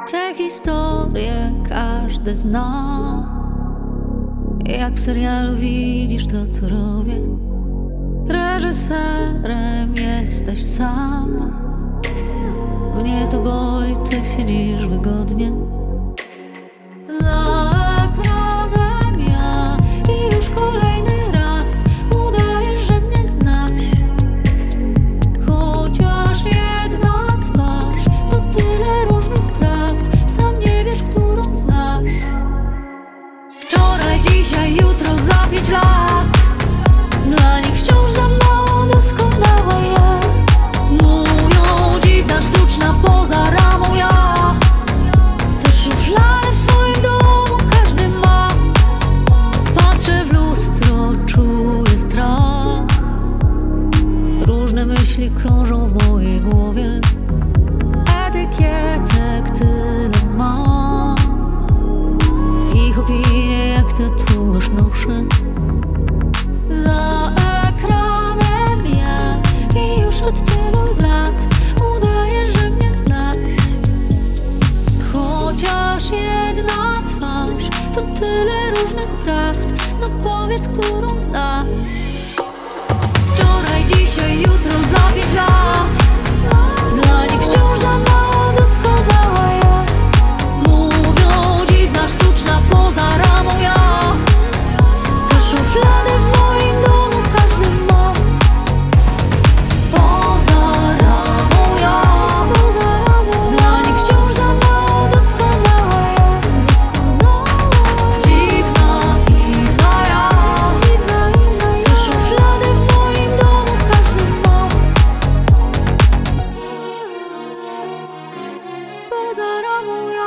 Te historie każdy zna. Jak w serialu widzisz to, co robię. Reżyserem jesteś sam. Mnie to boli, ty siedzisz wygodnie za ekranem ja i już kolejny raz udajesz, że mnie znasz. Chociaż jedna twarz to tyle różnych prawd, sam nie wiesz, którą znasz. Wczoraj, dzisiaj, jutro, za 5 lat. Dla nich wciąż za mało doskonała ja. Mówią dziwna, sztuczna, poza ramą ja. Te szuflady w swoim domu każdy ma. Patrzę w lustro, czuję strach. Różne myśli krążą w mojej głowie. Etykietek tyle mam. Ich opinie jak tatuaż noszę za ekranem ja i już od tylu lat udajesz, że mnie znasz. Chociaż jedna twarz to tyle różnych prawd, no powiedz, którą znasz. Wczoraj, dzisiaj, jutro, za 5 lat. Dla nich wciąż za mało doskonała ja. Mówią dziwna, sztuczna, poza ramą ja. Te szuflady w swoim domu każdy ma. Poza ramą ja. Dla nich wciąż za mało doskonała ja. Dziwna, inna ja. Te szuflady w swoim domu każdy ma. Poza ramą ja.